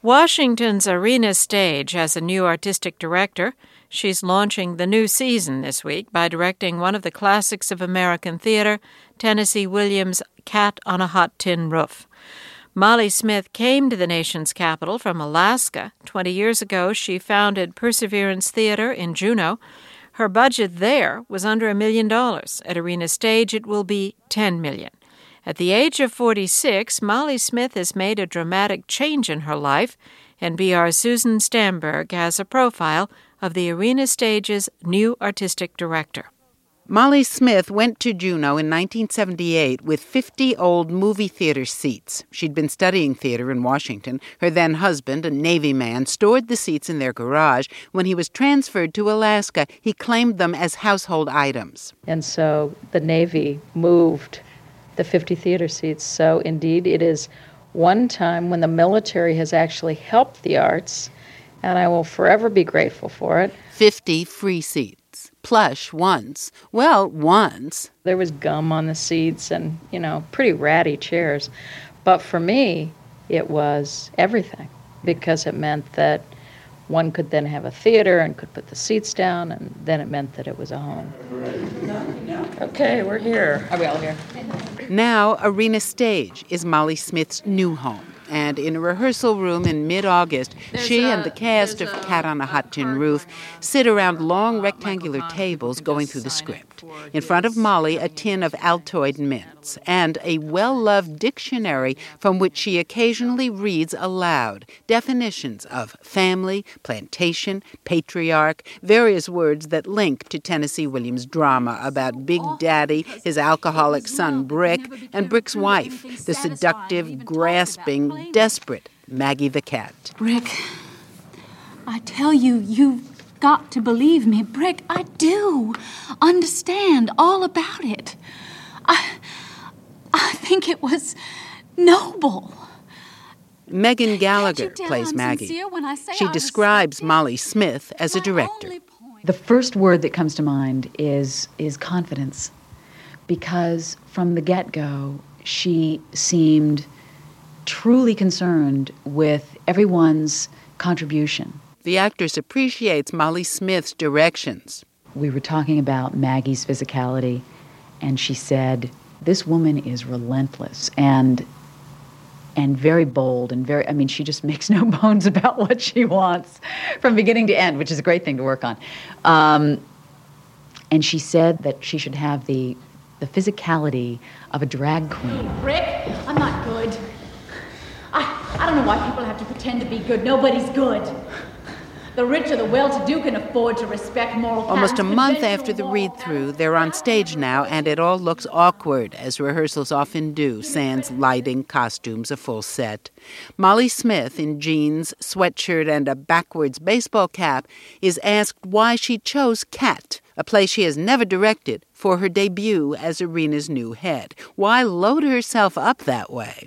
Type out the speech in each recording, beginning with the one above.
Washington's Arena Stage has a new artistic director. She's launching the new season this week by directing one of the classics of American theater, Tennessee Williams' Cat on a Hot Tin Roof. Molly Smith came to the nation's capital from Alaska. 20 years ago, she founded Perseverance Theater in Juneau. Her budget there was under $1 million. At Arena Stage, it will be $10 million. At the age of 46, Molly Smith has made a dramatic change in her life. NPR's Susan Stamberg has a profile of the Arena Stage's new artistic director. Molly Smith went to Juneau in 1978 with 50 old movie theater seats. She'd been studying theater in Washington. Her then-husband, a Navy man, stored the seats in their garage. When he was transferred to Alaska, he claimed them as household items. And so the Navy moved the 50 theater seats. So indeed, it is one time when the military has actually helped the arts, and I will forever be grateful for it. 50 free seats. Plush once. Well, once. There was gum on the seats and, pretty ratty chairs. But for me, it was everything, because it meant that one could then have a theater and could put the seats down, and then it meant that it was a home. Okay, we're here. Are we all here? Now, Arena Stage is Molly Smith's new home. And in a rehearsal room in mid-August, she and the cast of Cat on a Hot Tin Roof sit around long rectangular tables going through the script. In front of Molly, a tin of Altoid mints and a well-loved dictionary from which she occasionally reads aloud definitions of family, plantation, patriarch, various words that link to Tennessee Williams' drama about Big Daddy, his alcoholic son Brick, and Brick's wife, the seductive, grasping, desperate Maggie the cat. Brick, I tell you, you've got to believe me. Brick, I do understand all about it. I think it was noble. Megan Gallagher plays Maggie. She describes Molly Smith as a director. The first word that comes to mind is confidence, because from the get-go, she seemed truly concerned with everyone's contribution. The actress appreciates Molly Smith's directions. We were talking about Maggie's physicality, and she said, this woman is relentless and very bold and she just makes no bones about what she wants from beginning to end, which is a great thing to work on. And she said that she should have the physicality of a drag queen. Brick, I'm not good. I don't know why people have to pretend to be good. Nobody's good. The rich or the well-to-do can afford to respect moral Almost a month after the read-through, they're on stage now, and it all looks awkward, as rehearsals often do, sans lighting, costumes, a full set. Molly Smith, in jeans, sweatshirt, and a backwards baseball cap, is asked why she chose Cat, a play she has never directed, for her debut as Arena's new head. Why load herself up that way?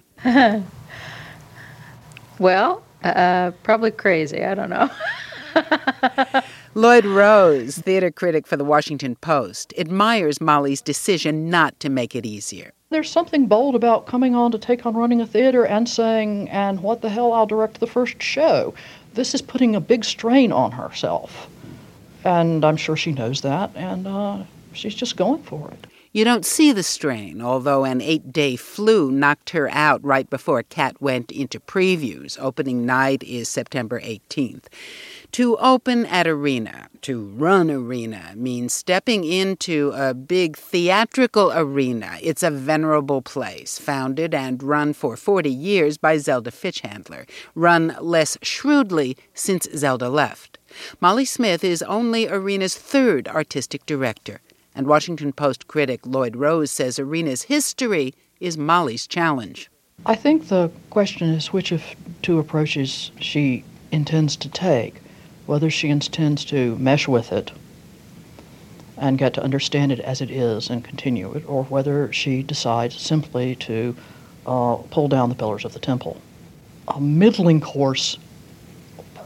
Well, probably crazy. I don't know. Lloyd Rose, theater critic for the Washington Post, admires Molly's decision not to make it easier. There's something bold about coming on to take on running a theater and saying, and what the hell, I'll direct the first show. This is putting a big strain on herself. And I'm sure she knows that, and she's just going for it. You don't see the strain, although an 8-day flu knocked her out right before Cat went into previews. Opening night is September 18th. To open at Arena, to run Arena, means stepping into a big theatrical arena. It's a venerable place, founded and run for 40 years by Zelda Fichhandler, run less shrewdly since Zelda left. Molly Smith is only Arena's third artistic director. And Washington Post critic Lloyd Rose says Arena's history is Molly's challenge. I think the question is which of two approaches she intends to take, whether she intends to mesh with it and get to understand it as it is and continue it, or whether she decides simply to pull down the pillars of the temple. A middling course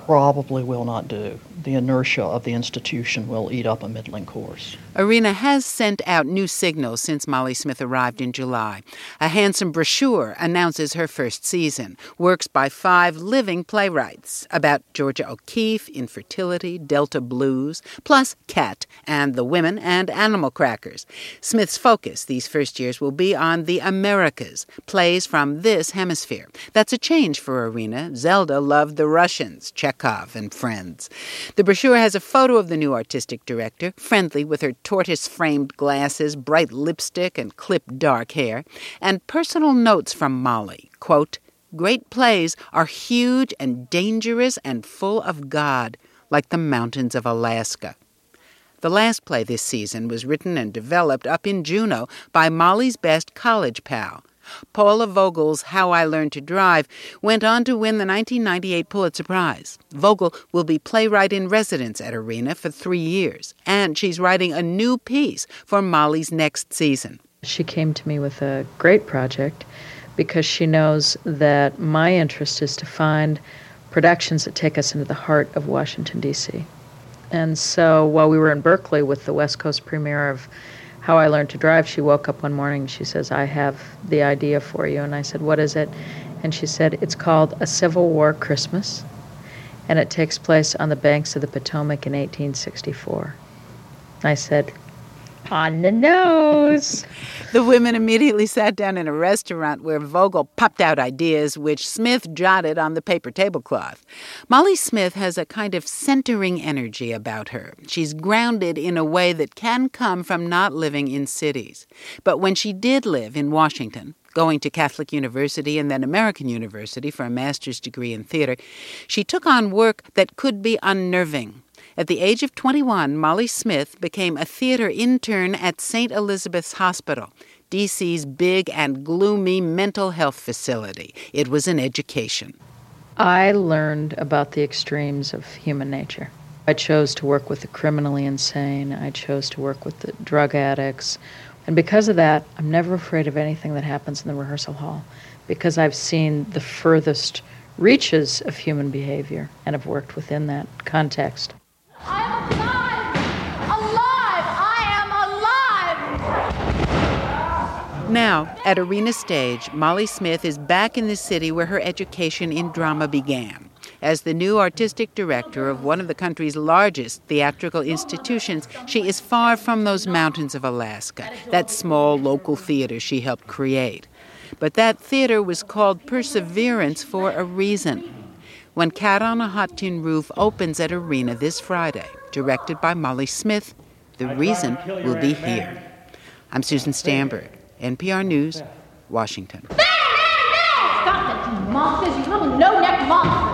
probably will not do. The inertia of the institution will eat up a middling course. Arena has sent out new signals since Molly Smith arrived in July. A handsome brochure announces her first season, works by 5 living playwrights about Georgia O'Keeffe, infertility, Delta blues, plus Cat and the women and animal crackers. Smith's focus these first years will be on the Americas, plays from this hemisphere. That's a change for Arena. Zelda loved the Russians, Chekhov and friends. The brochure has a photo of the new artistic director, friendly with her tortoise-framed glasses, bright lipstick, and clipped dark hair, and personal notes from Molly. Quote, "Great plays are huge and dangerous and full of God, like the mountains of Alaska." The last play this season was written and developed up in Juneau by Molly's best college pal. Paula Vogel's How I Learned to Drive went on to win the 1998 Pulitzer Prize. Vogel will be playwright in residence at Arena for 3 years, and she's writing a new piece for Molly's next season. She came to me with a great project because she knows that my interest is to find productions that take us into the heart of Washington, D.C. And so while we were in Berkeley with the West Coast premiere of How I Learned to Drive, she woke up one morning and she says, "I have the idea for you." And I said, "What is it?" And she said, "It's called A Civil War Christmas, and it takes place on the banks of the Potomac in 1864. I said, "On the nose." The women immediately sat down in a restaurant where Vogel popped out ideas which Smith jotted on the paper tablecloth. Molly Smith has a kind of centering energy about her. She's grounded in a way that can come from not living in cities. But when she did live in Washington, going to Catholic University and then American University for a master's degree in theater, she took on work that could be unnerving. At the age of 21, Molly Smith became a theater intern at St. Elizabeth's Hospital, D.C.'s big and gloomy mental health facility. It was an education. I learned about the extremes of human nature. I chose to work with the criminally insane. I chose to work with the drug addicts. And because of that, I'm never afraid of anything that happens in the rehearsal hall, because I've seen the furthest reaches of human behavior and have worked within that context. I am alive! Alive! I am alive! Now, at Arena Stage, Molly Smith is back in the city where her education in drama began. As the new artistic director of one of the country's largest theatrical institutions, she is far from those mountains of Alaska, that small local theater she helped create. But that theater was called Perseverance for a reason. When Cat on a Hot Tin Roof opens at Arena this Friday, directed by Molly Smith, the reason will be here. I'm Susan Stamberg, NPR News, Washington. Stop it, you monsters! You little no-neck monsters!